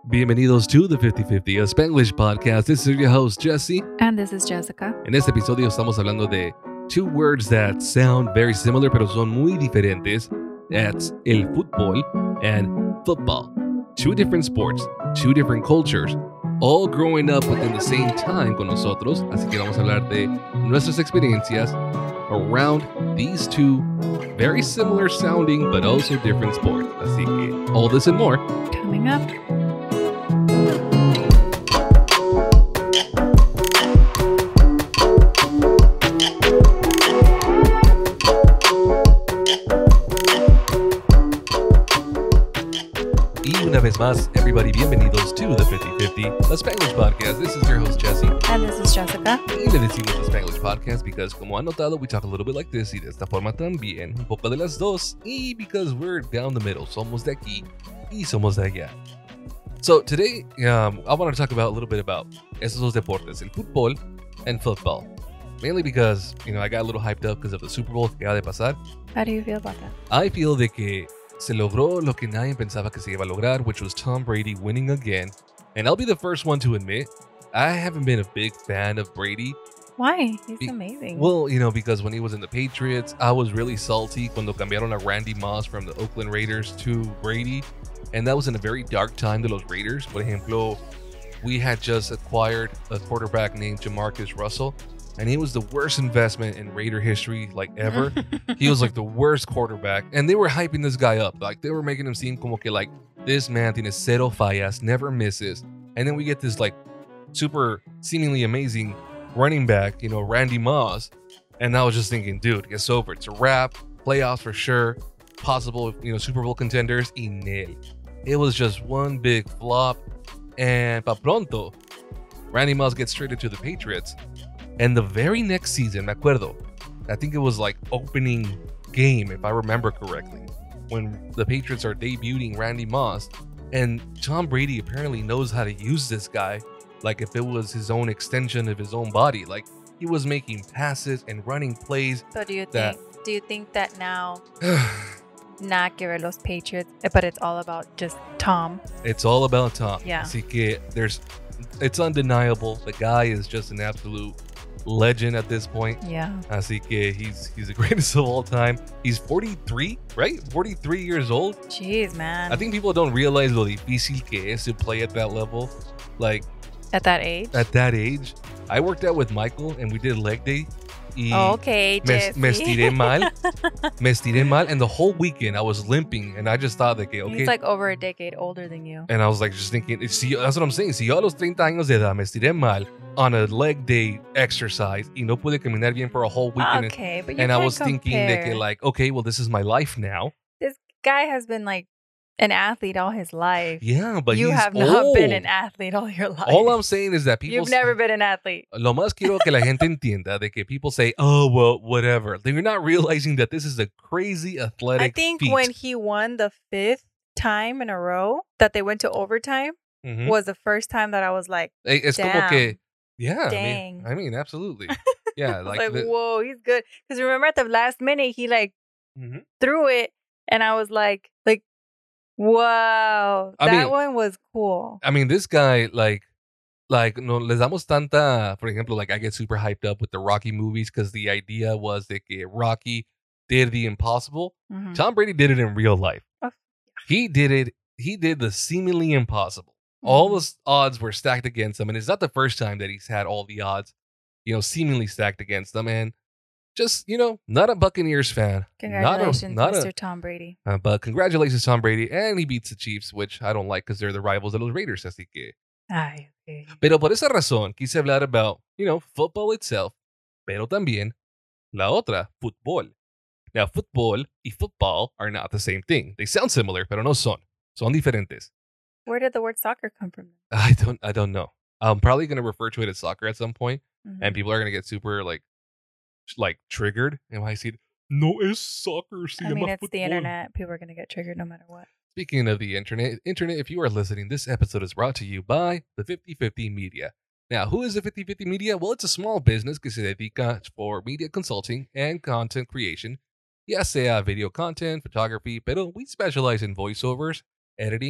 Bienvenidos to the 50/50, a Spanglish podcast. This is your host, Jesse. And this is Jessica. En este episodio estamos hablando de two words that sound very similar, pero son muy diferentes. That's el fútbol and football. Two different sports, two different cultures, all growing up within the same time con nosotros. Así que vamos a hablar de nuestras experiencias around these two very similar sounding but also different sports. Así que all this and more Coming up. Y una vez más, everybody, bienvenidos to the 50/50, a Spanglish podcast. This is your host, Jesse. And this is Jessica. Y le decimos the Spanglish podcast because, como han notado, we talk a little bit like this y de esta forma también, un poco de las dos, y because we're down the middle, somos de aquí y somos de allá. So today, I want to talk about a little bit about esos dos deportes, el fútbol and football. Mainly because, I got a little hyped up because of the Super Bowl que acaba de pasar. How do you feel about that? I feel de que se logró lo que nadie pensaba que se iba a lograr, which was Tom Brady winning again. And I'll be the first one to admit, I haven't been a big fan of Brady. Why? He's amazing. Well, because when he was in the Patriots, I was really salty cuando cambiaron a Randy Moss from the Oakland Raiders to Brady. And that was in a very dark time to los Raiders. Por ejemplo, we had just acquired a quarterback named Jamarcus Russell. And he was the worst investment in Raider history, ever. He was the worst quarterback. And they were hyping this guy up. They were making him seem como que this man tiene cero fallas, never misses. And then we get this super seemingly amazing running back, Randy Moss. And I was just thinking, dude, it's over. It's a wrap. Playoffs for sure. Possible, Super Bowl contenders. Y nil. It was just one big flop. And pa pronto, Randy Moss gets traded to the Patriots. And the very next season, me acuerdo, I think it was opening game, if I remember correctly, when the Patriots are debuting Randy Moss, and Tom Brady apparently knows how to use this guy like if it was his own extension of his own body. He was making passes and running plays. So do you think that now not que ver los Patriots, but it's all about just Tom? It's all about Tom. Yeah. Así que it's undeniable. The guy is just an absolute legend at this point. Yeah. Así que he's the greatest of all time. He's 43, right? 43 years old. Jeez, man. I think people don't realize lo difícil que es to play at that level. At that age? At that age. I worked out with Michael and we did leg day. Y okay, Jesse. me estiré mal. Me estiré mal. And the whole weekend I was limping. And I just thought that, okay. He's over a decade older than you. And I was just thinking, that's what I'm saying. Si yo a los 30 años de edad me estiré mal on a leg day exercise y no pude caminar bien for a whole weekend. Okay, but you and can't I was thinking that, okay, well, this is my life now. This guy has been an athlete all his life. Yeah, but you he's have old. not been an athlete all your life. All I'm saying is that people... You've never been an athlete. Lo más quiero que la gente entienda de que people say, oh, well, whatever. They're not realizing that this is a crazy athletic I think feat. when he won the 5th time in a row that they went to overtime was the first time that I was like, it's damn, como que, yeah, dang. I mean, absolutely. Yeah. Whoa, he's good. Because remember at the last minute, he threw it and I was like, wow, that one was cool. I mean, this guy, no les damos tanta, for example, I get super hyped up with the Rocky movies because the idea was that Rocky did the impossible. Mm-hmm. Tom Brady did it in real life. Oh. He did the seemingly impossible. Mm-hmm. All the odds were stacked against him, and it's not the first time that he's had all the odds, seemingly stacked against him, and just, not a Buccaneers fan. Congratulations, Mr. Tom Brady. But congratulations, Tom Brady. And he beats the Chiefs, which I don't like because they're the rivals de los Raiders. Así que. Ay, okay. Pero por esa razón, quise hablar about, football itself, pero también la otra, fútbol. Now, football y football are not the same thing. They sound similar, pero no son. Son diferentes. Where did the word soccer come from? I don't know. I'm probably going to refer to it as soccer at some point, and people are going to get super, triggered. And I see, no es soccer. I mean, it's the internet. People are going to get triggered no matter what. Speaking of the internet, if you are listening, this episode is brought to you by the 50/50 Media. Now, who is the 50/50 Media? Well, it's a small business que se dedica for media consulting and content creation. Ya sea video content, photography, pero we specialize in voiceovers, editing,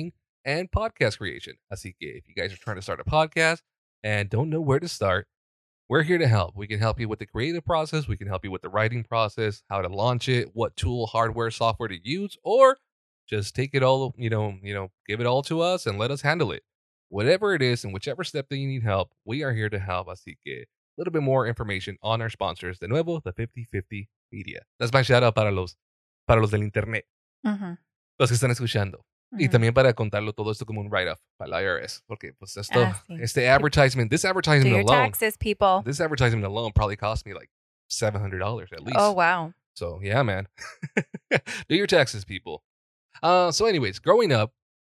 and podcast creation. Así que if you guys are trying to start a podcast and don't know where to start, we're here to help. We can help you with the creative process. We can help you with the writing process, how to launch it, what tool, hardware, software to use, or just take it all, give it all to us and let us handle it. Whatever it is and whichever step that you need help, we are here to help. Así que a little bit more information on our sponsors. De nuevo, the 50/50 Media. That's my shout out para los del internet, los que están escuchando. Y también para contarlo todo esto como un write-off para la IRS. Porque pues esto, sí. this advertisement Do your alone. taxes, people. This advertisement alone probably cost me like $700 at least. Oh, wow. So, yeah, man. Do your taxes, people. So, anyways, growing up,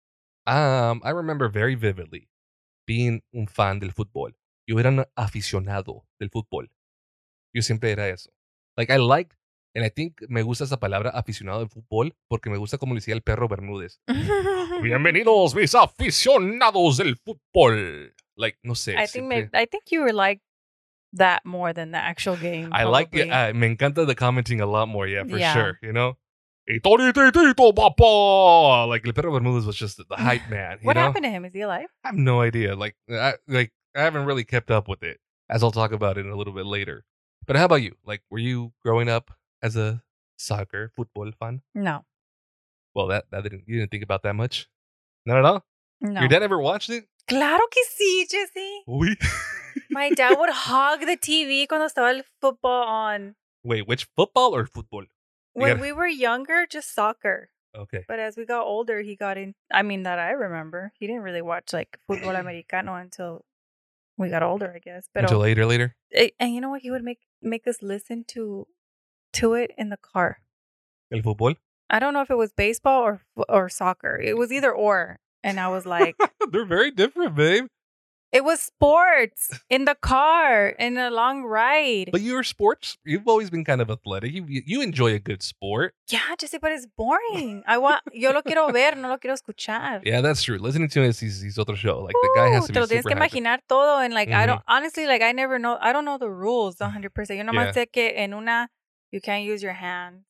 I remember very vividly being un fan del fútbol. Yo era un aficionado del fútbol. Yo siempre era eso. Like, I liked, and I think me gusta esa palabra aficionado del fútbol porque me gusta como le decía el perro Bermúdez. Bienvenidos, mis aficionados del fútbol. Like, no sé. I think you were like that more than the actual game. I like it. Me encanta the commenting a lot more, for Yeah. sure, you know? Y torititito, papá! Like, el perro Bermúdez was just the hype man, What happened to him? Is he alive? I have no idea. Like, I haven't really kept up with it, as I'll talk about it a little bit later. But how about you? Like, were you growing up as a soccer, football fan? No. Well, you didn't think about that much? Not at all? No. Your dad ever watched it? Claro que sí, Jesse. Oui. My dad would hog the TV cuando estaba el football on. Wait, which football or football? When we were younger, just soccer. Okay. But as we got older, he got in. I mean, that I remember. He didn't really watch like fútbol americano until we got older, I guess. Pero, Until later? And you know what? He would make us listen to it in the car. El fútbol? I don't know if it was baseball or soccer. It was either or. And I was like... They're very different, babe. It was sports in the car in a long ride. But you're sports. You've always been kind of athletic. You enjoy a good sport. Yeah, Jesse, but it's boring. Yo lo quiero ver, no lo quiero escuchar. Yeah, that's true. Listening to it is otro show. Like, the guy has to be te lo tienes super que hyper. imaginar todo. And like, I don't, honestly, like, I never know, I don't know the rules 100%. Yo nomás sé que en una, you can't use your hands.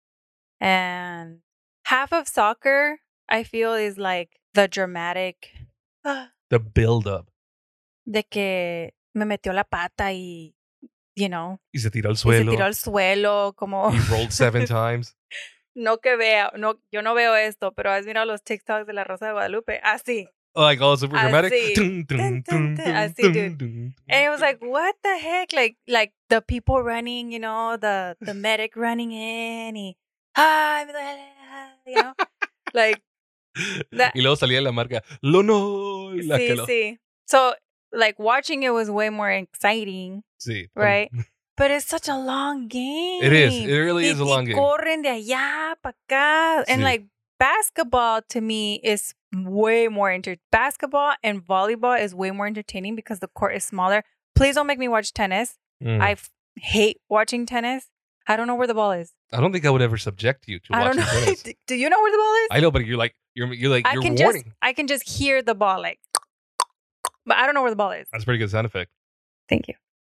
And half of soccer, I feel, is like the dramatic. The build-up. De que me metió la pata y, you know. Y se tiró al suelo. Como. He rolled 7 times. No que vea, no, yo no veo esto, pero has mirado los TikToks de la Rosa de Guadalupe. Así. Like, all super dramatic. Así. Así, dude. And it was like, what the heck? Like the people running, you know, the medic running in y, me duele, you know, like. Y luego salía la marca, no. Sí. So, like, watching it was way more exciting. Sí. Right? But it's such a long game. It is. It really is a long game. Corren de allá para acá. And, like, basketball to me is way more basketball and volleyball is way more entertaining because the court is smaller. Please don't make me watch tennis. I hate watching tennis. I don't know where the ball is. I don't think I would ever subject you to watching tennis. Do you know where the ball is? I know, but you're warning. I can just hear the ball, like, but I don't know where the ball is. That's a pretty good sound effect. Thank you.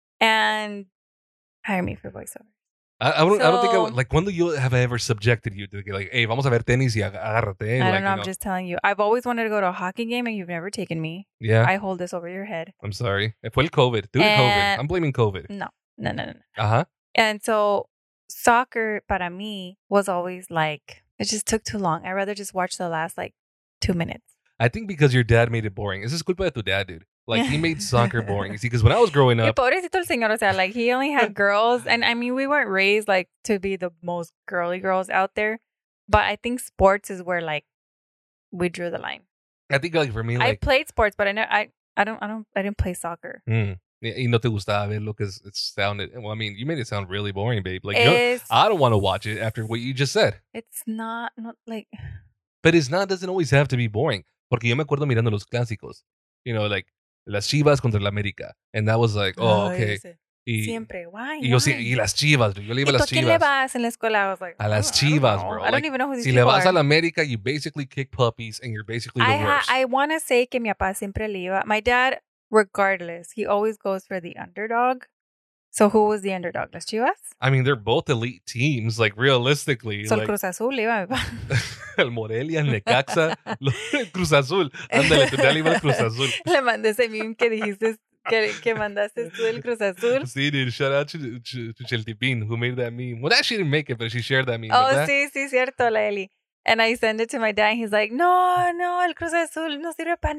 And hire me for voiceover. I don't think I would. Like, when have I ever subjected you to, like, hey, vamos a ver tenis y agárrate? I don't know. I'm just telling you. I've always wanted to go to a hockey game and you've never taken me. Yeah. I hold this over your head. I'm sorry. Fue el COVID. COVID. I'm blaming COVID. No. Uh-huh. And so soccer para mí was always like, it just took too long. I'd rather just watch the last like 2 minutes. I think because your dad made it boring. Esa es culpa de tu dad, dude. Like, he made soccer boring. See, because when I was growing up... Pobrecito el señor, o sea, like, he only had girls. And, I mean, we weren't raised, like, to be the most girly girls out there. But I think sports is where, like, we drew the line. I think, like, for me, like... I played sports, but I didn't play soccer. Y no te gustaba verlo because it sounded... Well, I mean, you made it sound really boring, babe. Like, I don't want to watch it after what you just said. It's not like... But doesn't always have to be boring. Porque yo me acuerdo mirando los clásicos. You know, like... Las Chivas contra la América. And that was like, okay. Siempre. Why? Y las Chivas. Yo le iba a las Chivas. ¿Por qué le vas en la escuela? I was like, a las Chivas, bro. I don't even know who these people are. Si le vas a la América, you basically kick puppies and you're basically the worst. I want to say que mi papá siempre le iba. My dad, regardless, he always goes for the underdog. So who was the underdog? Las Chivas? I mean, they're both elite teams, like realistically. So el Like, Cruz Azul iba. el Morelia, el Necaxa, el Cruz Azul. Ándale, tú dale iba al Cruz Azul. Le mandé ese meme que dijiste que mandaste tú del Cruz Azul. See, dude, shout out to Cheltipín, who made that meme. Well, she didn't make it, but she shared that meme. Oh, ¿verdad? sí, cierto, la Eli. And I sent it to my dad, and he's like, no, el Cruz Azul no sirve para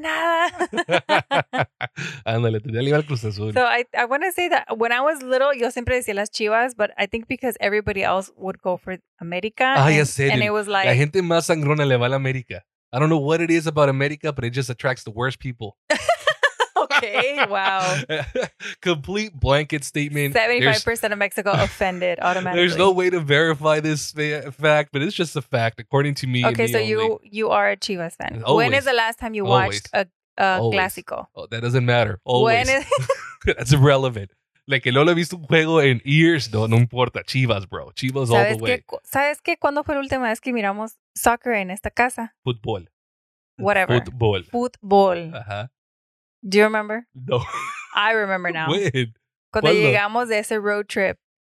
nada. Ándale, tú dale iba al Cruz Azul. So I want to say that when I was little, yo siempre decía las Chivas, but I think because everybody else would go for America. Ah, and, ya sé, and dude. it was La like, gente más sangrona le va a la América. I don't know what it is about America, but it just attracts the worst people. okay, wow. Complete blanket statement. 75% of Mexico offended automatically. There's no way to verify this fact, but it's just a fact according to me. and Okay, me so only. you are a Chivas fan. Always. When is the last time you Always. watched a Always. clásico? Oh, that doesn't matter. Always. When is That's irrelevant. Like que no lo he visto un juego en years. No importa. Chivas, bro. Chivas all the way. ¿Sabes qué? ¿Cuándo fue la última vez que miramos soccer en esta casa? Fútbol. Whatever. Fútbol. Fútbol. Ajá. Do you remember? No. I remember now. When? Cuando ¿Cuándo? llegamos de ese road trip,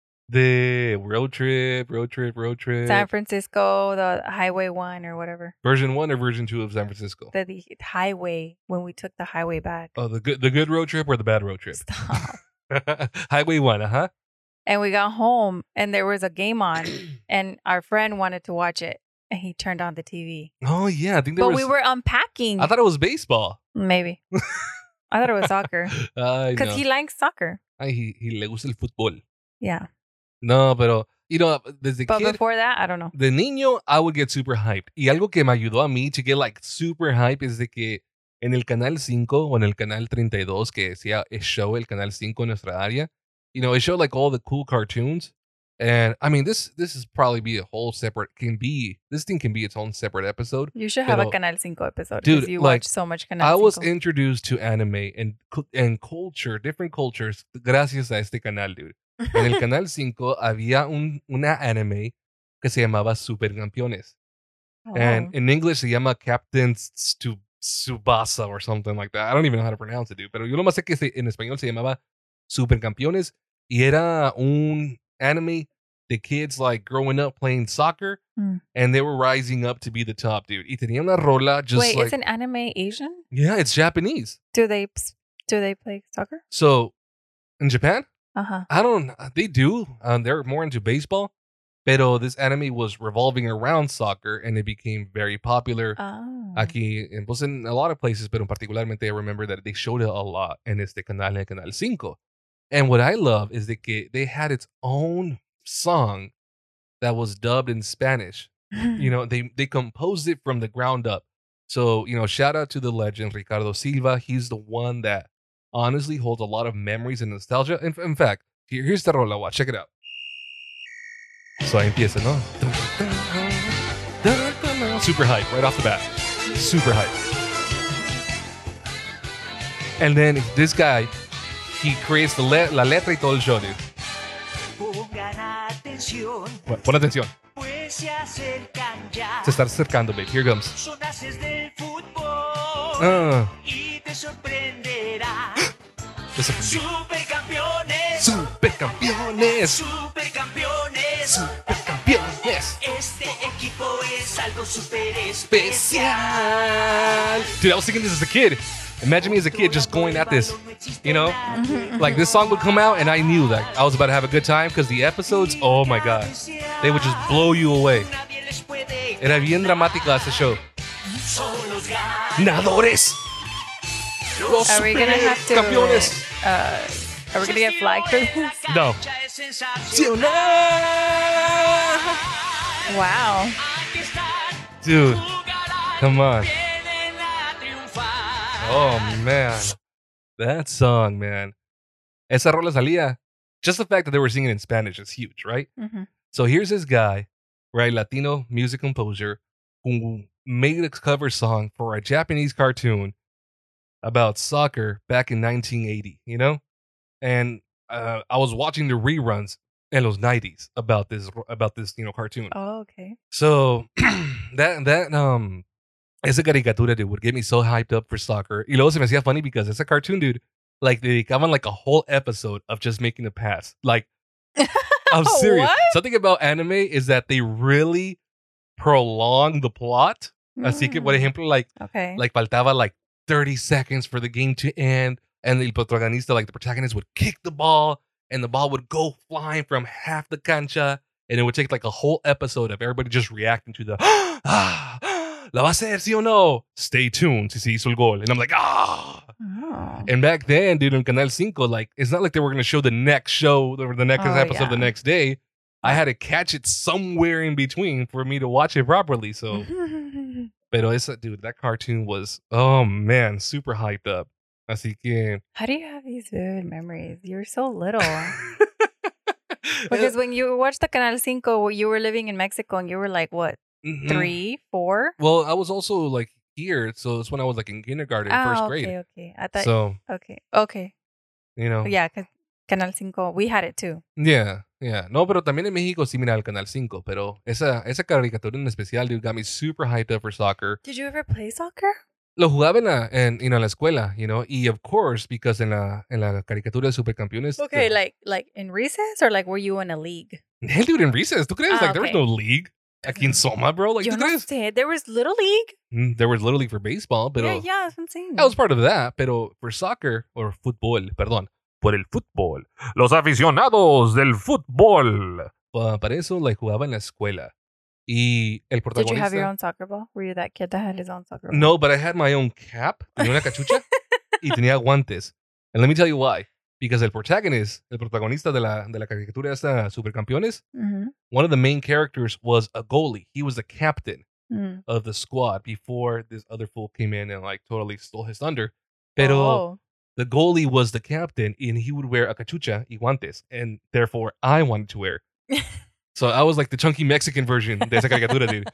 The road trip. San Francisco, the Highway 1 or whatever. Version 1 or version 2 of San Francisco? The highway, when we took the highway back. Oh, the good road trip or the bad road trip? Stop. Highway 1, uh-huh. And we got home and there was a game on and our friend wanted to watch it and he turned on the TV. Oh, yeah. I think there But was... we were unpacking. I thought it was baseball. Maybe. I thought it was soccer. Because he likes soccer. He le gusta el fútbol. Yeah. No, pero, desde But kid, before that, I don't know. de niño, I would get super hyped. Y algo que me ayudó a mí to get like super hype es de que en el Canal 5 o en el Canal 32, que decía el show, el Canal 5 en nuestra área, it showed like all the cool cartoons. And I mean, this is probably be a whole separate, this thing can be its own separate episode. You should have Pero, a Canal 5 episode dude, because you like, watch so much Canal I 5. was introduced to anime and culture, different cultures, gracias a este canal, dude. En el Canal 5 había una anime que se llamaba Supercampeones. And in English se llama Captain Tsubasa or something like that. I don't even know how to pronounce it, dude. Pero yo nomás sé que en español se llamaba Supercampeones y era un anime de kids like growing up playing soccer and they were rising up to be the top, dude. Y tenía una rola just Wait, like... is an anime Asian? Yeah, it's Japanese. Do they play soccer? So, in Japan, Uh-huh. they do. They're more into baseball. Pero this anime was revolving around soccer and it became very popular Oh. aquí, pues en a lot of places, pero particularmente I remember that they showed it a lot en este canal, en Canal 5. And what I love is that they had its own song that was dubbed in Spanish. They composed it from the ground up. So, shout out to the legend Ricardo Silva. He's the one that honestly holds a lot of memories and nostalgia. In fact, here's the rola. Watch, check it out. So ahí empieza, ¿no? Super hype right off the bat. Super hype. And then this guy, he creates la letra y todo el show, dude. Pon atención. Pues se acercan ya. Se está acercando, babe. Here comes. Son haces del fútbol y te sorprenderá. Supercampeones. Supercampeones. Supercampeones. Supercampeones. Este equipo es algo super Especial. Dude, I was thinking this as a kid. Imagine me as a kid just going at this, like this song would come out and I knew that I was about to have a good time because the episodes, oh my God, they would just blow you away. Era bien dramática ese show. Nadadores. Are we gonna have to? Campeones. Are we gonna get flagged for this? No. Wow. Dude, come on. Oh, man. That song, man. Esa rola salía. Just the fact that they were singing in Spanish is huge, right? Mm-hmm. So here's this guy, right? Latino music composer who made a cover song for a Japanese cartoon about soccer back in 1980, And I was watching the reruns in los 90s about this cartoon. Oh, okay. So esa caricatura, dude, would get me so hyped up for soccer. Y luego se me hacía funny because it's a cartoon, dude. like dedicaban like a whole episode of just making a pass. Like, I'm serious. What? Something about anime is that they really prolong the plot. Así que, por ejemplo, Okay. like faltaba like 30 seconds for the game to end, and the protagonista, like the protagonist, would kick the ball, and the ball would go flying from half the cancha, and it would take like a whole episode of everybody just reacting to the ¿la va a hacer, sí o no? Stay tuned si se hizo el gol. And I'm like, Oh. And back then, dude, on Canal 5, like, it's not like they were going to show the next show or the next episode the next day. I had to catch it somewhere in between for me to watch it properly. So, pero esa, dude, that cartoon was, oh man, super hyped up. Así que. How do you have these vivid memories? You're so little. Because when you watched the Canal 5, you were living in Mexico and you were like, what, 3, 4? Well, I was also like here. So it's when I was like in kindergarten, first grade. Okay. I thought, So, okay. you know. Yeah, because Canal 5, we had it too. Yeah. No, pero también en México sí miraba el Canal 5, pero esa caricatura en especial, dude, got me super hyped up for soccer. Did you ever play soccer? Lo jugaba en la escuela, you know, y of course, because en la caricatura de Supercampeones. Okay, like in recess or like were you in a league? Hell, dude, in recess, ¿tú crees? Like, there was okay. no league aquí en Soma, bro. Like, Yo ¿tú no crees? sé. There was Little League. There was Little League for baseball, pero Yeah, that's what I'm saying. that was part of that, pero for soccer, or fútbol, perdón, por el fútbol, los aficionados del fútbol. Para eso, like, jugaba en la escuela. Y el protagonista. Did you have your own soccer ball? Were you that kid that had his own soccer ball? No, but I had my own cap. Tenía una cachucha y tenía guantes. And let me tell you why. Because el protagonista de la caricatura esta Supercampeones, one of the main characters was a goalie. He was the captain of the squad before this other fool came in and like totally stole his thunder. Pero the goalie was the captain and he would wear a cachucha y guantes. And therefore, I wanted to wear. So I was like the chunky Mexican version de esa caricatura, dude.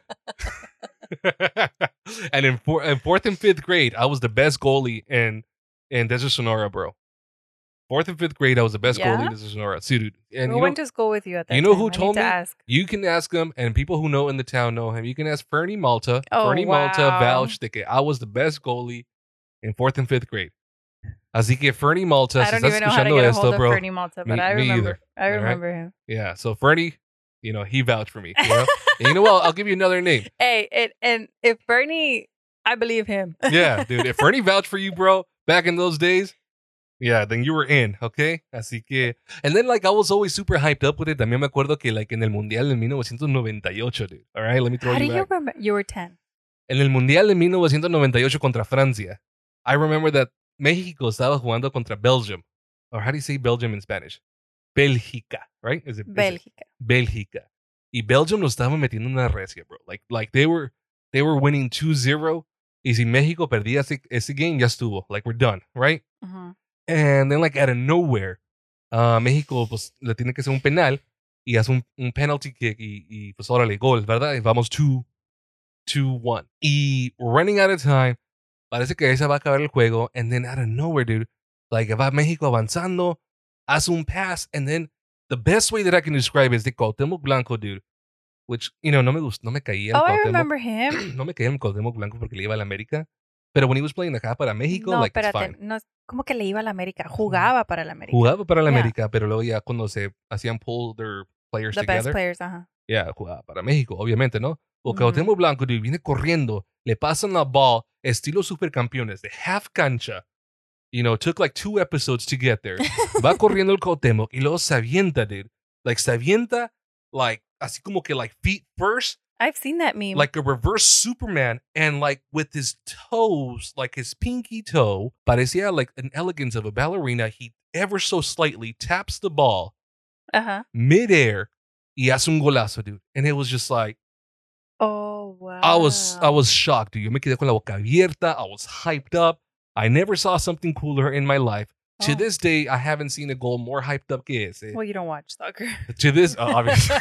And in fourth and fifth grade, I was the best goalie in Desert Sonora, bro. Fourth and fifth grade, I was the best goalie in Desert Sonora. See, dude. And who went to school with you at that You know time? who I told need me? to ask. You can ask him, and people who know in the town know him. You can ask Fernie Malta. Oh, Fernie Malta wow. vouched that I was the best goalie in fourth and fifth grade. Así que Fernie Malta, I si don't estás even know how to escuchando get a esto, hold of bro. Fernie Malta, but I me remember. either. I remember him. Yeah, so Fernie, you know, he vouched for me. You know, and you know what? I'll give you another name. Hey, and if Bernie, I believe him. Yeah, dude. If Fernie vouched for you, bro, back in those days, yeah, then you were in, okay? Así que, and then like I was always super hyped up with it. También me acuerdo que like en el Mundial de 1998, dude. All right, let me throw How do you you back. remember? You were 10. En el Mundial de 1998 contra Francia, I remember that México estaba jugando contra Belgium. Or how do you say Belgium in Spanish? Bélgica, right? Is it Bélgica. Bélgica. Y Belgium lo estaba metiendo en una recia, bro. Like they were winning 2-0. Y si México perdía ese game, ya estuvo. Like, we're done, right? And then, like, out of nowhere, México, pues, le tiene que hacer un penal y hace un penalty kick y pues, órale, gol, ¿verdad? Y vamos 2-1. Y running out of time, parece que ahí se va a acabar el juego. And then, out of nowhere, dude, like, va México avanzando, hace un pass, and then the best way that I can describe is de Cuauhtémoc Blanco, dude. Which, you know, no me caía el Oh, I Cuauhtémoc. remember him. No me caía el Cuauhtémoc Blanco porque le iba a la América. Pero when he was playing acá para México, No, like, it's espérate. fine. No, ¿cómo que le iba a la América? Jugaba para la América. Jugaba para la Yeah. América, pero luego ya cuando se hacían pull their players The together. best players, ajá. Yeah, jugaba para México, obviamente, ¿no? O Ujú. Cuauhtémoc Blanco, dude, viene corriendo, le pasan la ball, estilo Supercampeones, de half cancha. You know, took like 2 episodes to get there. Va corriendo el Cuauhtémoc y luego se avienta, dude. Like, se avienta, like, así como que, like, feet first, I've seen that meme. like a reverse Superman, and like with his toes, like his pinky toe, parecía like an elegance of a ballerina. He ever so slightly taps the ball Ajá. midair y hace un golazo, dude. And it was just like, Oh, wow. I was shocked, dude. Yo me quedé con la boca abierta. I was hyped up. I never saw something cooler in my life. To Oh. this day, I haven't seen a goal more hyped up que ese. Well, you don't watch soccer. To this, obviously.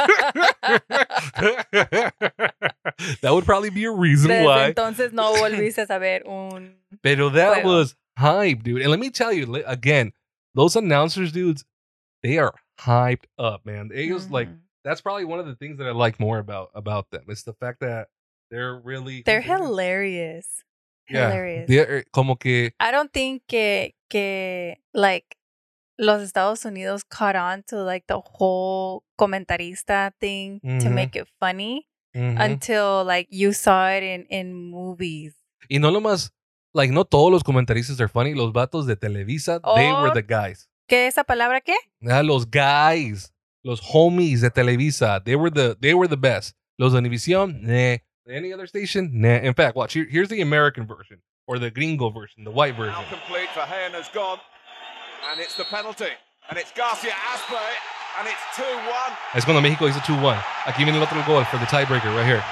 That would probably be a reason Desde why. entonces no volviste a ver un... Pero that Juego. was hype, dude. And let me tell you, again, those announcers, dudes, they are hyped up, man. It was like, Mhm. that's probably one of the things that I like more about them. It's the fact that they're really... They're hilarious. Yeah. Hilarious. They're como que... I don't think que que like los Estados Unidos caught on to like the whole comentarista thing to Mhm. make it funny Mhm. until like you saw it in movies. Y no lo más, like, no todos los comentaristas are funny. Los vatos de Televisa, they were Oh. the guys. ¿Qué esa palabra qué? Los guys, los homies de Televisa, they were the best. Los de Univision, nah. Any other station, nah. In fact, watch, here's the American version, or the gringo version, the white version. Now complete for Hayen has gone, and it's the penalty, and it's Garcia Aspe, and it's 2-1. Es cuando México hizo 2-1. Aquí viene el otro gol for the tiebreaker right here.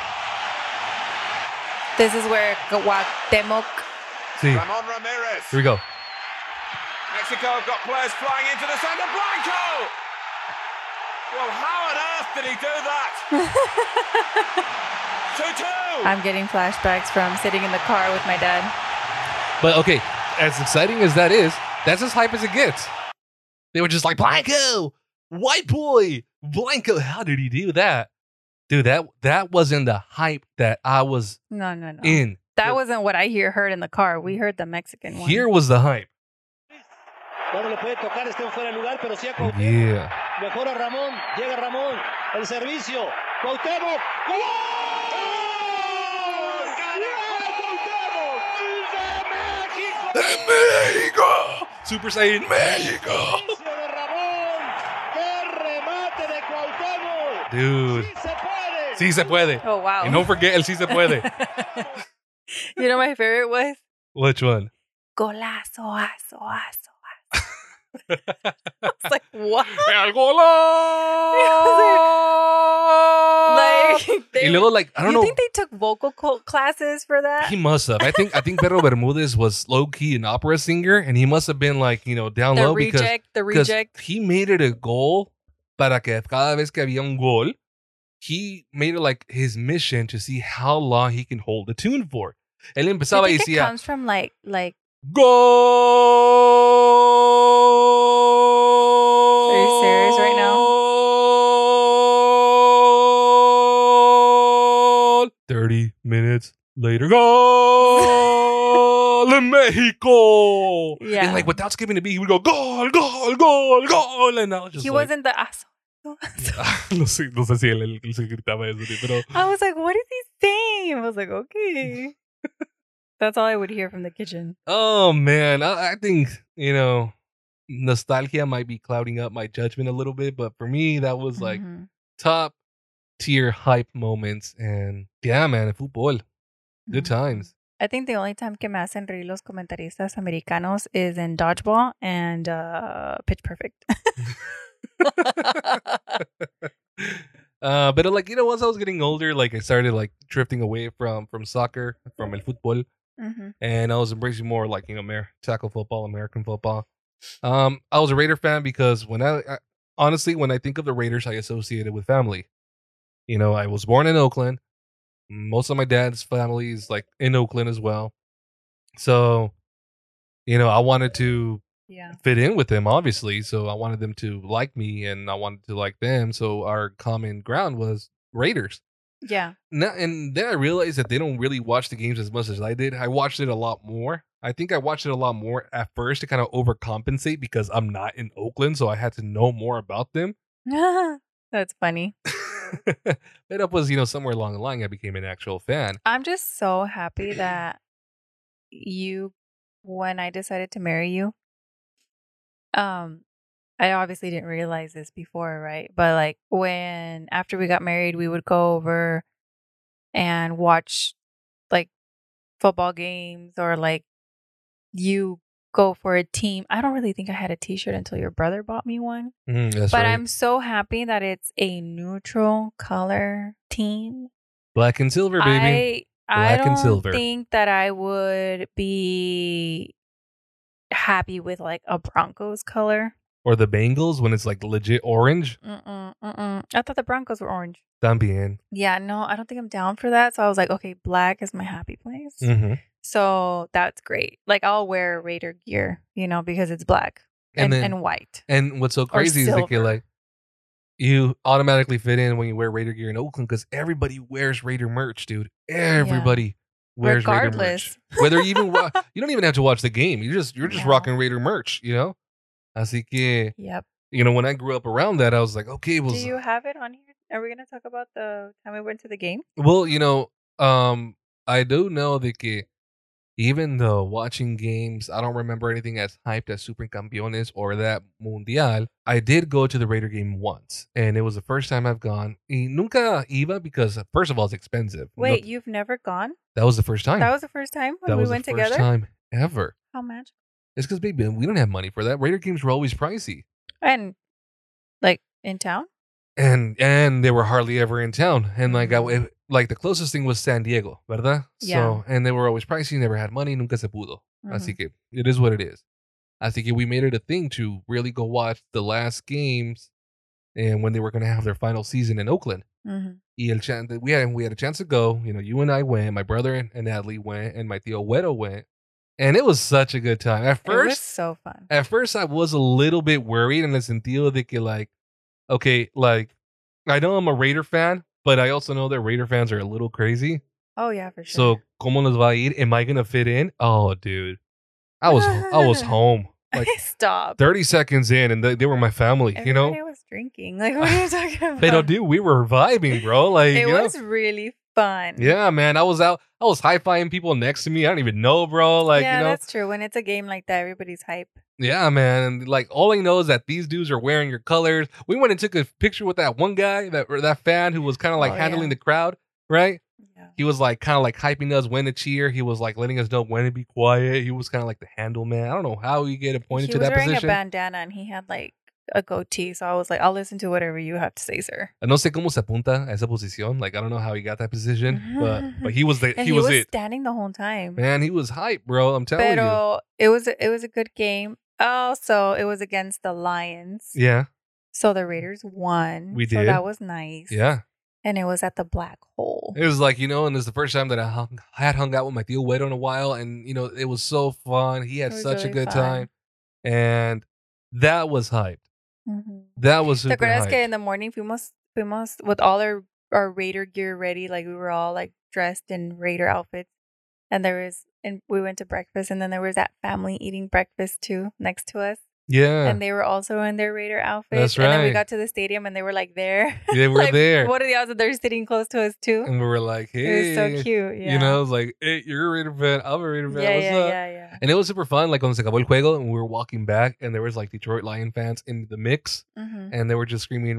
This is where Cuauhtemoc. Sí, Ramon Ramirez. here we go. Mexico have got players flying into the centre. Blanco! Well, how on earth did he do that? 2-2. I'm getting flashbacks from sitting in the car with my dad. But okay, as exciting as that is, that's as hype as it gets. They were just like, Blanco, white boy, Blanco. How did he do that? Dude, that wasn't the hype that I was No. in. That wasn't what I heard in the car. We heard the Mexican one. Here was the hype. Ya no le puede tocar, este fuera de lugar, pero sí a Cuauhtemoc. Yeah. Mejora Ramón, llega Ramón, el servicio, Cuauhtemoc. ¡Gol! ¡De Mexico! Super Saiyan Mexico! de Ramón! ¡Qué remate de Cuauhtemoc! Dude, ¡Sí se puede! sí se puede. Oh, wow. And don't forget el sí se puede. You know my favorite was? Which one? Golazo, aso, aso. I was like, what? El golazo! Like, Y luego, like, I don't you know. think they took vocal classes for that? He must have. I think Pedro Bermudez was low key an opera singer, and he must have been like, down the low reject, because he made it a goal para que cada vez que había un gol, he made it like his mission to see how long he can hold the tune for. Él I empezaba y think it decía, comes from like "Goal!" Are you serious right now? 30 minutes later, goal in Mexico. Yeah. And like without skipping a beat, he would go goal, goal, goal, goal, and I was just he like, wasn't the aso. no sé si él se gritaba eso, pero I was like, what is he saying? I was like, okay. That's all I would hear from the kitchen. oh man, I think nostalgia might be clouding up my judgment a little bit, but for me that was like Mhm. top tier hype moments, and yeah, man, football, good Mhm. times. I think the only time que me hacen reír los comentaristas americanos is in Dodgeball and Pitch Perfect. But like once I was getting older, like I started like drifting away from soccer, from el fútbol, Mhm. and I was embracing more like tackle football, American football. I was a Raider fan because when I honestly, when I think of the Raiders, I associate it with family. I was born in Oakland. Most of my dad's family is like in Oakland as well. So, I wanted to Yeah. fit in with them, obviously. So I wanted them to like me and I wanted to like them. So our common ground was Raiders. Yeah. And then I realized that they don't really watch the games as much as I did. I watched it a lot more. I think I watched it a lot more at first to kind of overcompensate because I'm not in Oakland. So I had to know more about them. That's funny. But was, somewhere along the line, I became an actual fan. I'm just so happy that when I decided to marry you, I obviously didn't realize this before, right? But like after we got married, we would go over and watch like football games, or like you go for a team. I don't really think I had a t-shirt until your brother bought me one. That's But right. I'm so happy that it's a neutral color team. Black and silver, baby. I Black and don't silver. think that I would be happy with like a Broncos color. Or the Bengals when it's like legit orange. I thought the Broncos were orange. También. Yeah, no, I don't think I'm down for that. So I was like, okay, black is my happy place. Mm-hmm. So that's great. Like I'll wear Raider gear, because it's black And and, then- white. And what's so crazy is that silver. you automatically fit in when you wear Raider gear in Oakland because everybody wears Raider merch, dude. Everybody. wears Raider Regardless. merch. Whether you even you don't even have to watch the game. You're just No. rocking Raider merch, you know? Así que, Yep. you know, when I grew up around that, I was like, okay, Do you have it on here? Are we gonna talk about the time we went to the game? well, you know, I do know that que even though watching games, I don't remember anything as hyped as Super Campeones or that Mundial. I did go to the Raider game once, and it was the first time I've gone. Y nunca iba because, first of all, it's expensive. Wait, No, you've never gone? that was the first time. That was the first time when That we was went the first together? time ever. How much? It's because, baby, we don't have money for that. Raider games were always pricey. And like in town? And they were hardly ever in town. And like the closest thing was San Diego, ¿verdad? Yeah. So, and they were always pricey, never had money, nunca se pudo. Así que it is what it is. Así que we made it a thing to really go watch the last games and when they were going to have their final season in Oakland. Mhm. Y we had a chance to go. You know, you and I went, my brother and Natalie went, and my tío Wedo went. And it was such a good time. It was so fun. At first, I was a little bit worried in el sentido de que, like, okay, like, I know I'm a Raider fan, but I also know that Raider fans are a little crazy. Oh yeah, for So, sure. ¿cómo nos va a ir? Am I gonna fit in? Oh, dude, I was home like Stop. 30 seconds in, and they were my family. You know, Everybody was drinking. Like, what are you talking about? but dude, we were vibing, bro. Like, it you know? was really fun. Yeah, man. I was high-fiving people next to me. I don't even know, bro. Like, yeah, you know, that's true. When it's a game like that, everybody's hype. yeah, man. And like, all I know is that these dudes are wearing your colors. We went and took a picture with that one guy, that fan who was kind of like Oh, handling yeah. the crowd, right? Yeah. He was like kind of like hyping us when to cheer. He was like letting us know when to be quiet. He was kind of like the handle man. I don't know how he get appointed He to was that wearing position. a bandana and he had like a goatee. So I was like, I'll listen to whatever you have to say, sir. No sé cómo se apunta a esa posición. Like, I don't know how he got that position, but he was And he was it. standing the whole time. Man, he was hype, bro. I'm telling you. Pero it was a good game. Also, it was against the Lions. Yeah, So the Raiders won. We So did. that was nice. yeah. And it was at the Black Hole. It was like, you know, and it's the first time that I had hung out with my tío Wedo in a while, and you know, it was so fun. He had It was such a really good fun. time, and that was hyped. Mhm. That was ¿Te super acuerdas que hyped. in the morning fuimos with all our Raider gear ready? Like we were all like dressed in Raider outfits. And we went to breakfast, and then there was that family eating breakfast too next to us. Yeah, And they were also in their Raider outfits. That's And then we right. got to the stadium and they were like there. they were Like, there, What are the odds that they're sitting close to us too? and we were like, It hey, was so cute. Yeah. you know, it's like, hey, you're a Raider fan, I'm a Raider fan. Yeah, What's yeah, up? yeah. And it was super fun. Like when se acabó el juego, and we were walking back, and there was like Detroit Lion fans in the mix, Mhm. and they were just screaming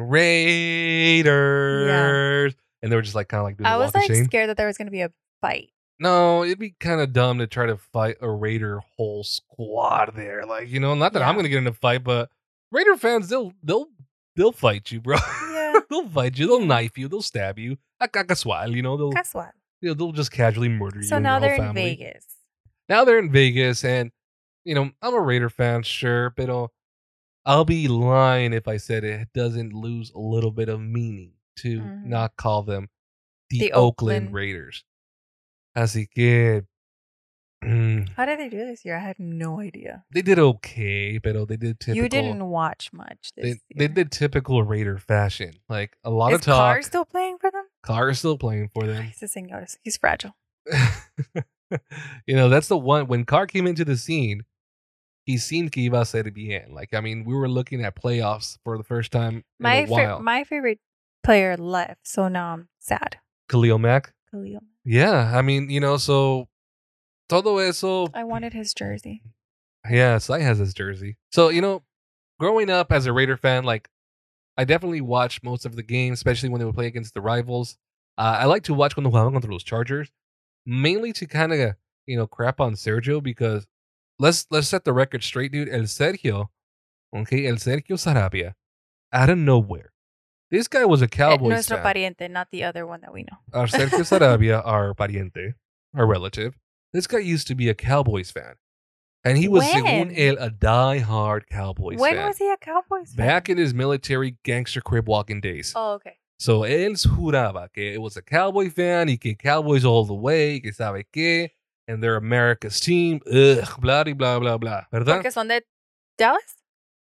Raiders, and they were just like kind of like doing I the was walk of like shame. scared that there was going to be a fight. No, it'd be kind of dumb to try to fight a Raider whole squad there. Like, you know, not that I'm Yeah. gonna get in a fight, but Raider fans, they'll fight you, bro. Yeah. They'll fight you. They'll knife you. They'll stab you. Casual, you know. Casual. They'll just casually murder you. So and now your whole they're in family. Vegas. Now they're in Vegas, and you know, I'm a Raider fan, sure, but I'll be lying if I said it doesn't lose a little bit of meaning to Mhm. not call them the The Oakland Oakland. Raiders. Así que How did they do this year? I had no idea. they did okay, but they did typical. You didn't watch much this They year. did typical Raider fashion, like a lot Is of talk. Carr still playing for them? Carr is still playing for them. He's a senor. He's fragile. You know, that's the one. When Carr came into the scene, he seemed que iba a ser bien. Like, I mean, we were looking at playoffs for the first time in a while. My favorite player left, so now I'm sad. Khalil Mack. Khalil. Yeah, I mean, you know, so todo eso. I wanted his jersey. Yeah, Sai has his jersey. So, you know, growing up as a Raider fan, like, I definitely watched most of the games, especially when they would play against the rivals. I like to watch cuando jugaban contra los Chargers, mainly to kind of, you know, crap on Sergio because let's set the record straight, dude. El Sergio Sarabia, out of nowhere. This guy was a Cowboys Nuestro fan. pariente, not the other one that we know. Our Sergio Sarabia, our pariente, our relative. This guy used to be a Cowboys fan. And he was, When? según él, a die-hard Cowboys When fan. was he a Cowboys fan? Back in his military gangster crib walking days. Oh, okay. So él juraba que it was a Cowboy fan y que Cowboys all the way, que sabe qué, and they're America's team. Ugh, blah, blah, blah, blah. ¿Verdad? Porque son de Dallas?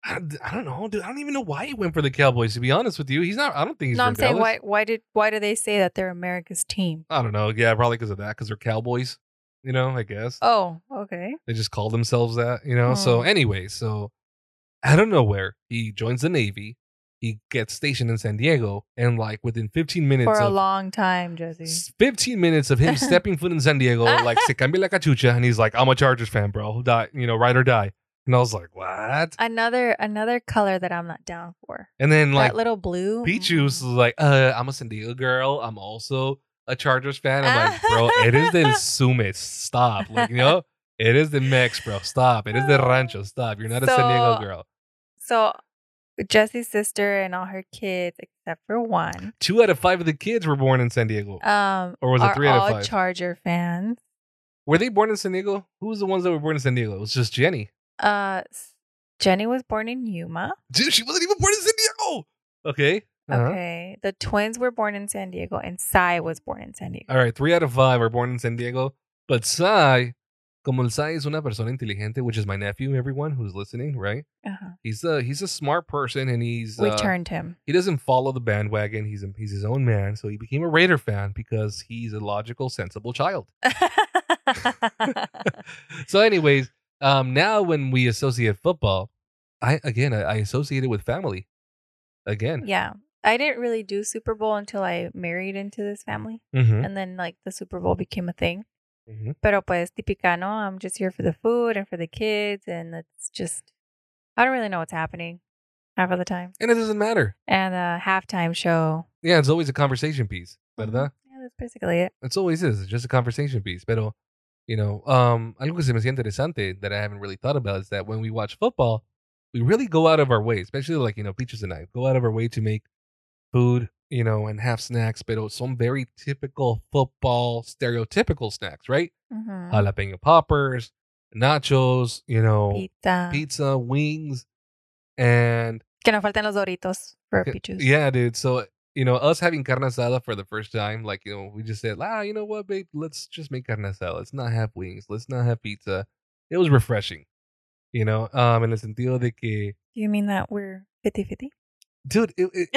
I don't know, dude. I don't even know why he went for the Cowboys. To be honest with you, he's not. I don't think he's. No, from I'm saying Dallas. why do they say that they're America's team? I don't know. Yeah, probably because of that. Because they're Cowboys. You know, I guess Oh, okay. they just call themselves that. You know. So Hmm. anyway, so out of nowhere, he joins the Navy. He gets stationed in San Diego, and like within 15 minutes For a of long time, Jesse. 15 minutes of him stepping foot in San Diego, like se cambia la cachucha, and he's like, "I'm a Chargers fan, bro. Die, you know, ride or die." And I was like, "What?" Another color that I'm not down for. And then like that little blue. Pichu was like, I'm a San Diego girl. I'm also a Chargers fan. I'm like, bro, it is del Summit. Stop. Like, you know, it is the Mex, bro. Stop. It is the Rancho. Stop. You're not a San Diego So- girl. So Jesse's sister and all her kids, except for one, 2 out of 5 of the kids were born in San Diego. Or was it are 3 out of all 5? Charger fans. Were they born in San Diego? Who was the ones that were born in San Diego? It was just Jenny. Jenny was born in Yuma. Dude, she wasn't even born in San Diego. Okay. Uh-huh. Okay. The twins were born in San Diego, and Sai was born in San Diego. All right. 3 out of 5 are born in San Diego. But Sai, como el Sai es una persona inteligente, which is my nephew, everyone who's listening, right? Uh-huh. He's a smart person, and he's We turned him. he doesn't follow the bandwagon. He's his own man. So he became a Raider fan because he's a logical, sensible child. So, anyways, now when we associate football, I associate it with family. Again. Yeah. I didn't really do Super Bowl until I married into this family. Mm-hmm. And then like the Super Bowl became a thing. Mm-hmm. Pero pues típica, no? I'm just here for the food and for the kids. And it's just, I don't really know what's happening half of the time. And it doesn't matter. And the halftime show. Yeah, it's always a conversation piece, ¿verdad? Yeah, that's basically it. It's always is. It's just a conversation piece. Pero, you know, algo que se me hacía interesante that I haven't really thought about is that when we watch football, we really go out of our way, especially like, you know, Peaches and I go out of our way to make food, you know, and have snacks, pero some very typical football, stereotypical snacks, right? Mhm. Jalapeno poppers, nachos, you know, Pizza. pizza, wings, and Que no falten los Doritos for Pichus. yeah, dude. So, you know, us having carne asada for the first time, like, you know, we just said, you know what, babe, let's just make carne asada. Let's not have wings. Let's not have pizza. It was refreshing, you know, en el sentido de que, Do you mean that we're 50-50? dude,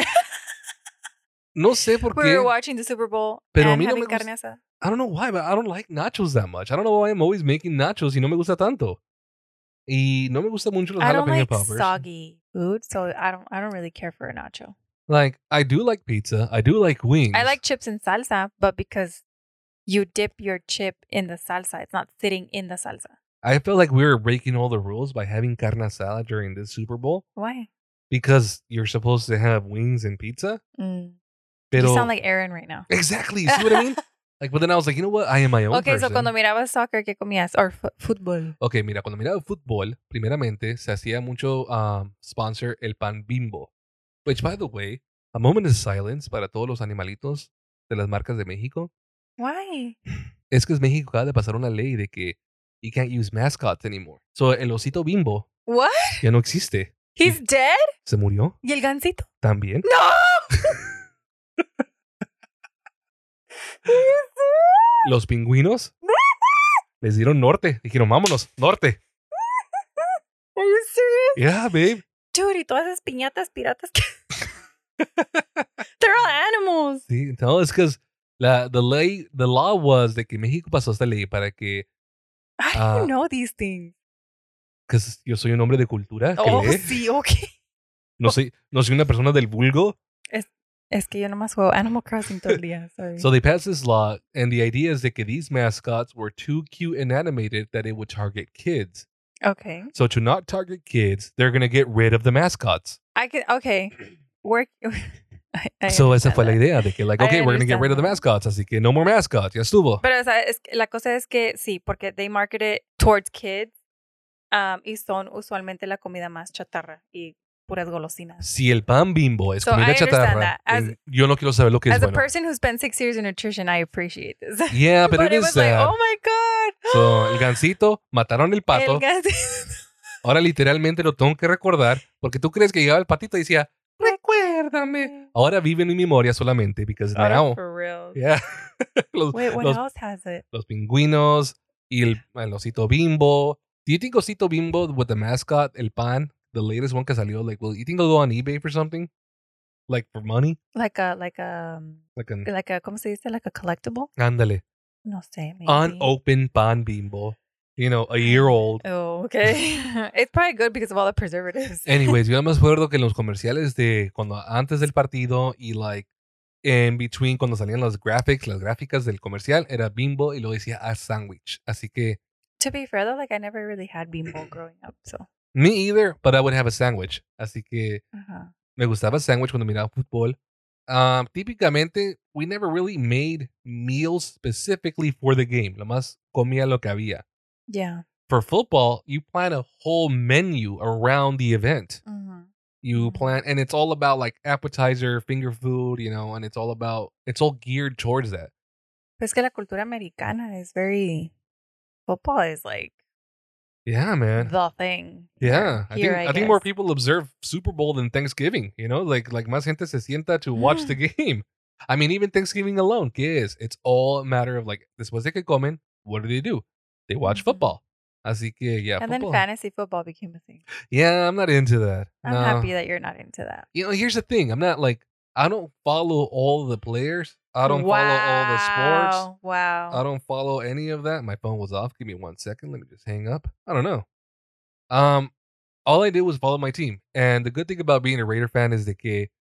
no sé por We qué. were watching the Super Bowl Pero a and mí no having me gusta- carne asada. I don't know why, but I don't like nachos that much. I don't know why I'm always making nachos y no me gusta tanto. Y no me gusta mucho los I don't jalapeno like poppers. soggy food, so I don't really care for a nacho. Like, I do like pizza. I do like wings. I like chips and salsa, but because you dip your chip in the salsa, it's not sitting in the salsa. I feel like we were breaking all the rules by having carne asada during the Super Bowl Why? because you're supposed to have wings and pizza. Mm. Pero You sound like Aaron right now. exactly. See what I mean? Like, but then I was like, you know what? I am my own Okay, person. so cuando mirabas soccer, ¿qué comías? Or fútbol. Okay, mira, cuando miraba fútbol, primeramente se hacía mucho sponsor el pan Bimbo. Which, by the way, a moment of silence para todos los animalitos de las marcas de México. Why? Es que México acaba de pasar una ley de que you can't use mascots anymore. So, el osito Bimbo What? ya no existe. He's dead? Se murió ¿Y el gansito? también. No! Los pingüinos les dieron norte. Dijeron, vámonos, norte. Are you serious? Yeah, babe. Dude, y todas esas piñatas piratas. They're all animals. Sí, no, es que the law was de que México pasó esta ley para que, How do you know these things? que yo soy un hombre de cultura que Oh, lee. sí, okay. No soy una persona del vulgo. Es que yo nomás juego Animal Crossing todo el día. Sorry. So they passed this law, and the idea is that these mascots were too cute and animated that it would target kids. Okay. So to not target kids, they're going to get rid of the mascots. Okay. Work. I So esa understand fue la that. idea de que, like, I okay, we're going to get understand rid of the that. mascots, así que no more mascots, ya estuvo. Pero o sea, la cosa es que sí, porque they market it towards kids y son usualmente la comida más chatarra y puras golosinas. Si el pan Bimbo es So comida I understand chatarra, that. As- then yo no quiero saber lo que es As a bueno. person who spent 6 years in nutrition, I appreciate this. Yeah, but it it is was like, sad. oh my God. So, el gansito, mataron el pato. El gansito. Ahora literalmente lo tengo que recordar porque tú crees que llegaba el patito y decía, recuérdame. Ahora vive en mi memoria solamente because Ahora, now, for real. yeah. los, Wait, what los- else has it? los pingüinos y el osito Bimbo. Do you think osito Bimbo with the mascot, el pan, the latest one que salió, like, well, you think it'll go on eBay for something? Like for money? Like a ¿cómo se dice? Like a collectible? Ándale. No sé, maybe. Unopened pan bimbo. You know, a year old. Oh, okay. It's probably good because of all the preservatives. Anyways, yo nada más recuerdo que en los comerciales de cuando antes del partido y like in between cuando salían las gráficas del comercial era Bimbo y luego decía a sandwich. Así que To be fair though, like I never really had Bimbo growing up, so. me either, but I would have a sandwich. Así que Ajá. me gustaba sandwich cuando miraba fútbol. Típicamente, we never really made meals specifically for the game. Lo más comía lo que había. Yeah. For football, you plan a whole menu around the event. Mhm. You Mhm. plan, and it's all about like appetizer, finger food, you know, and it's all geared towards that. Pues que la cultura americana is very football is like Yeah, man. the thing. Yeah, here, I think more guess. people observe Super Bowl than Thanksgiving. You know, like más gente se sienta to watch the game. I mean, even Thanksgiving alone, ¿qué es? It's all a matter of like después de que comen, what do? They watch Mhm. football. Así que yeah, And football. then fantasy football became a thing. Yeah, I'm not into that. I'm No. happy that you're not into that. You know, here's the thing. I don't follow all the players. I don't follow all the sports. Wow. I don't follow any of that. My phone was off. Give me 1 second. Let me just hang up. I don't know. All I did was follow my team. And the good thing about being a Raider fan is that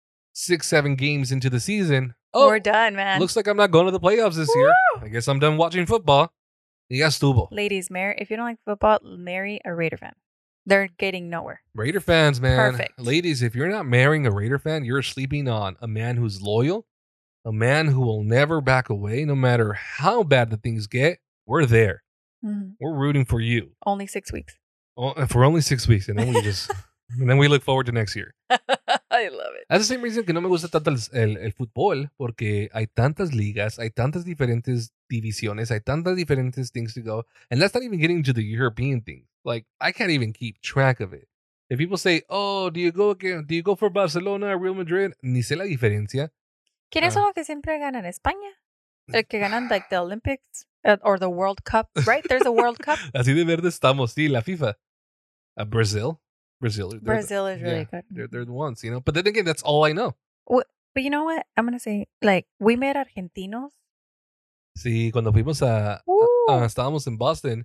6-7 games into the season, We're done, man. looks like I'm not going to the playoffs this year. I guess I'm done watching football. Y ya estuvo. Ladies, if you don't like football, marry a Raider fan. They're getting nowhere. Raider fans, man. Perfect. Ladies, if you're not marrying a Raider fan, you're sleeping on a man who's loyal, a man who will never back away, no matter how bad the things get. We're there. Mhm. We're rooting for you. Only 6 weeks. For only 6 weeks, and then we just and then we look forward to next year. I love it. That's the same reason que no me gusta tanto el fútbol, porque hay tantas ligas, hay tantas diferentes divisiones, hay tantas diferentes things to go, and that's not even getting to the European thing. Like I can't even keep track of it. If people say, "Oh, do you go for Barcelona, Real Madrid?" Ni sé la diferencia. ¿Quiénes son los que siempre ganan? España. El que ganan like the Olympics or the World Cup, right? There's a World Cup. Así de verde estamos, sí, la FIFA. Brazil. Brazil is really good. They're the ones, you know. But then again, that's all I know. But you know what? I'm gonna say, like, we met argentinos. Sí, cuando fuimos estábamos en Boston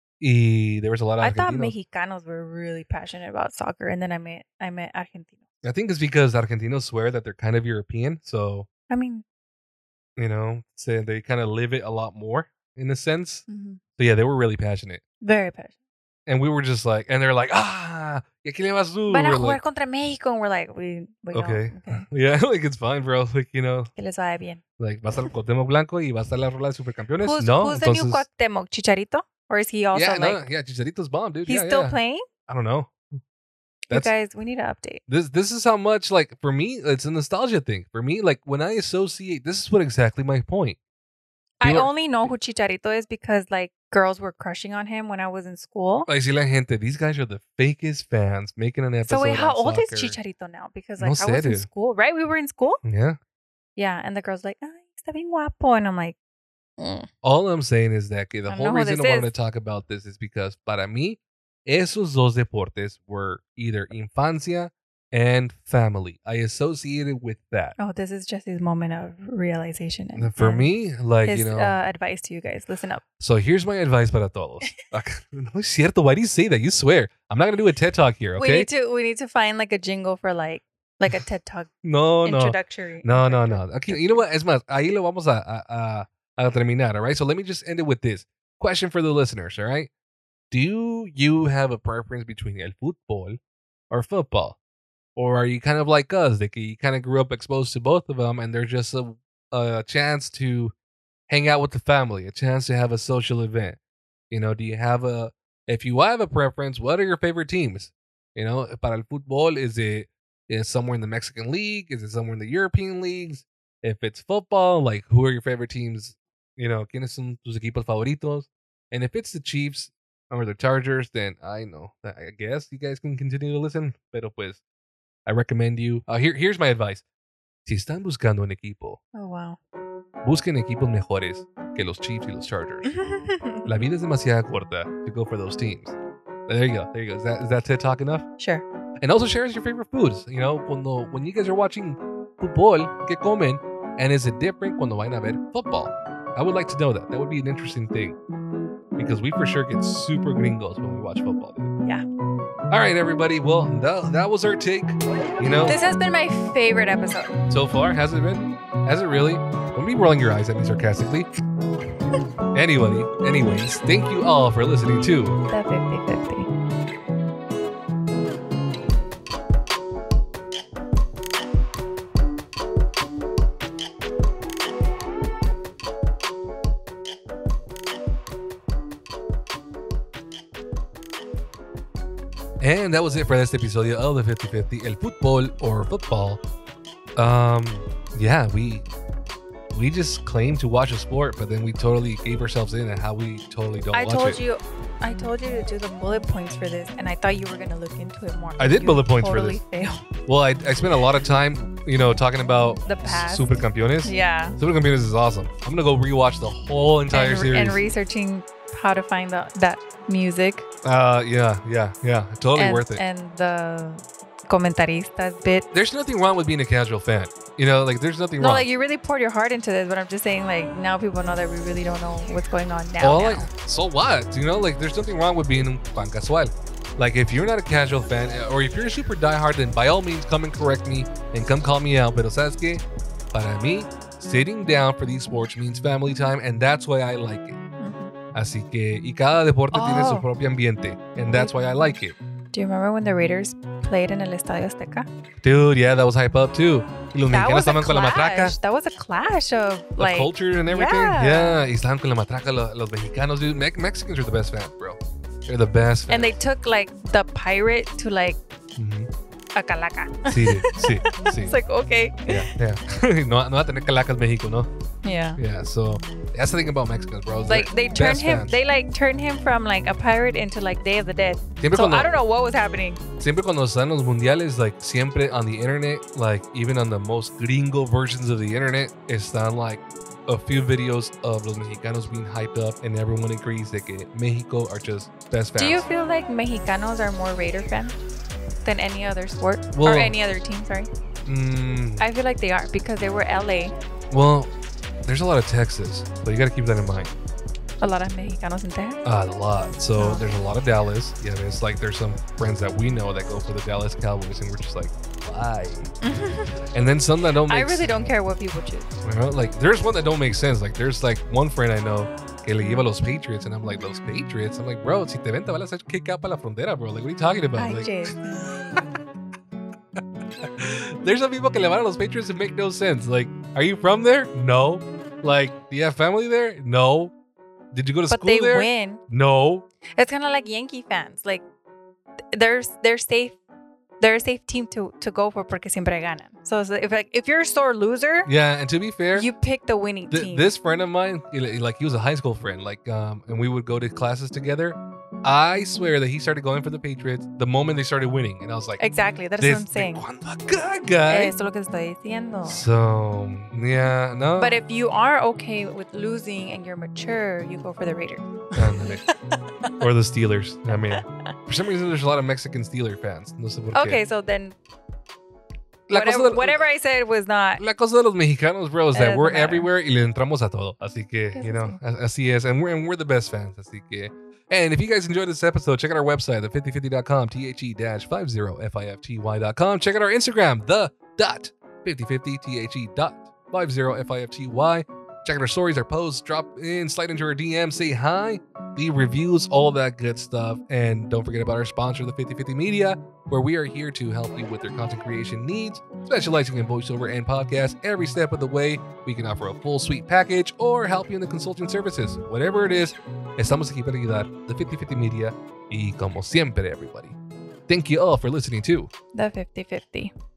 y there was a lot of I thought argentinos. Mexicanos were really passionate about soccer, and then I met argentinos. I think it's because argentinos swear that they're kind of European, so I mean, you know, so they kind of live it a lot more in a sense. mhm. So yeah, they were really passionate, Very passionate. and we were just like, and they're like, ¿y a quién le vas tú? Van a We're jugar like, contra México, and we're like, we okay, don't. Okay. yeah, like it's fine, bro. Like you know, Que les vaya bien. like va a estar Cuauhtémoc Blanco y va a estar la rola de Supercampeones. Who's No, the new entonces, Cuauhtémoc? Chicharito? Or is he also yeah, like, yeah, Chicharito's bomb, dude. he's Yeah, still yeah. playing? I don't know. You That's guys, we need to update. this is how much like for me it's a nostalgia thing. For me, like when I associate, this is what exactly my point. I People are- only know who Chicharito is because like girls were crushing on him when I was in school. Like, si la gente, these guys are the fakest fans making an episode. So wait, how on old is soccer. Chicharito now? Because No like I sé, was in dude. school, right? We were in school. Yeah. Yeah, and the girls like, ay, está bien guapo, and I'm like, mm. All I'm saying is that the I whole know who reason this I wanted is. to talk about this is because para mí, esos dos deportes were either infancia and family. I associated with that. Oh, this is Jesse's moment of realization. And for me, like, his you know, advice to you guys, listen up. so here's my advice para todos. No es cierto. Why do you say that? You swear. I'm not going to do a TED Talk here, okay? We need to find like a jingle for like a TED Talk No. introductory. No. Okay, you know what? Es más, ahí lo vamos a terminar, all right? So let me just end it with this. Question for the listeners, all right? Do you have a preference between el fútbol or football? Or are you kind of like us, that you kind of grew up exposed to both of them and there's just a chance to hang out with the family, a chance to have a social event? You know, if you have a preference, what are your favorite teams? You know, para el fútbol, is it somewhere in the Mexican League? Is it somewhere in the European leagues? If it's football, like who are your favorite teams? You know, ¿quiénes son tus equipos favoritos? And if it's the Chiefs or the Chargers, then I guess you guys can continue to listen. Pero pues, I recommend you. Here's my advice. Si están buscando un equipo, Oh wow. busquen equipos mejores que los Chiefs y los Chargers. La vida es demasiado corta to go for those teams. There you go. Is that TED Talk enough? Sure. And also share us your favorite foods. You know, when you guys are watching football, ¿qué comen? And is it different cuando vayan a ver football? I would like to know that. That would be an interesting thing. Because we for sure get super gringos when we watch football. Dude. Yeah. All right, everybody. Well, that was our take. You know, This has been my favorite episode. so far, has it been? Has it really? Don't be rolling your eyes at me sarcastically. Anyways, thank you all for listening to The 50-50. And that was it for this episode of the 50-50, El Fútbol or Football. Yeah, we just claimed to watch a sport, but then we totally gave ourselves in at how we totally don't I watch told it. you to do the bullet points for this, and I thought you were gonna look into it more. I did You bullet points for totally this. failed. Well, I spent a lot of time, talking about The past. Super Campeones. Yeah. Super Campeones is awesome. I'm gonna go rewatch the whole entire series. And researching how to find that music. Yeah. Totally and, worth it. And the comentaristas bit. There's nothing wrong with being a casual fan. There's nothing No, wrong. like you really poured your heart into this, but I'm just saying, like, now people know that we really don't know what's going on now. So what? There's nothing wrong with being un fan casual. Like, if you're not a casual fan, or if you're a super diehard, then by all means, come and correct me and come call me out. Pero ¿sabes qué? Para mí, sitting down for these sports means family time, and that's why I like it. Así que, y cada deporte tiene su propio ambiente, and that's why I like it. Do you remember when the Raiders played in el Estadio Azteca? Dude, yeah, that was hype up too. Y los That mexicanos was a estaban con la matraca. clash. That was a clash of, like, Culture and everything. Yeah. Y estaban con la matraca los mexicanos, dude. Mexicans are the best fans, bro. They're the best fans. and they took, like, the pirate to, like, Mhm. a calaca. Sí, sí. It's like, okay. Yeah. no va a tener calacas México, ¿no? Yeah. Yeah, so that's the thing about Mexicans, bro. Like, they turned him, turned him from, like, a pirate into, like, Day of the Dead. Siempre So cuando, I don't know what was happening. siempre cuando están los mundiales, like, siempre on the internet, like, even on the most gringo versions of the internet, están, like, a few videos of los mexicanos being hyped up, and everyone agrees that que Mexico are just best fans. Do you feel like Mexicanos are more Raider fans than any other sport? Well- or any other team, sorry? I feel like they are because they were LA. Well, there's a lot of Texas, but you got to keep that in mind. A lot of Mexicanos in Texas. A lot. So there's a lot of Dallas. Yeah, it's like there's some friends that we know that go for the Dallas Cowboys, and we're just like, why? And then some that don't make I really don't care what people choose. Like, there's one that don't make sense. Like, there's like one friend I know que le lleva a los Patriots, and I'm like, los Patriots? I'm like, bro, si te ven, te van a hacer kick out para la frontera, bro. Like, what are you talking about? Ay, Like, Jess. there's some people que le van a los Patriots that make no sense. Like, are you from there? No. Like, do you have family there? No. Did you go to But school they there? win. No. It's kind of like Yankee fans. Like, they're safe. They're a safe team to go for porque siempre ganan. So it's if you're a sore loser, Yeah, and to be fair, you pick the winning team. this friend of mine, like, he was a high school friend, like, and we would go to classes together. I swear that he started going for the Patriots the moment they started winning, and I was like, Exactly. That's what I'm saying. ¿Cuándo acá, guy? Eso es lo que estoy diciendo. So, yeah, no. But if you are okay with losing and you're mature, you go for the Raiders. Ándale. Or the Steelers. I mean, for some reason, there's a lot of Mexican Steeler fans. No sé por qué. Okay, so then La cosa de- whatever I said was not. La cosa de los mexicanos, bro, is It that doesn't we're matter. everywhere y le entramos a todo. Así que, Yes, you know, sí. así es. And we're the best fans. Así que. And if you guys enjoyed this episode, check out our website, the5050.com, the-5050.com. Check out our Instagram, the.5050, the.5050. Check out our stories, our posts, drop in, slide into our DM, say hi, leave reviews, all that good stuff. And don't forget about our sponsor, the 5050 Media, where we are here to help you with your content creation needs, specializing in voiceover and podcast. Every step of the way, we can offer a full suite package or help you in the consulting services. Whatever it is, estamos aquí para ayudar, the 5050 Media, y como siempre, everybody. Thank you all for listening to The 50-50.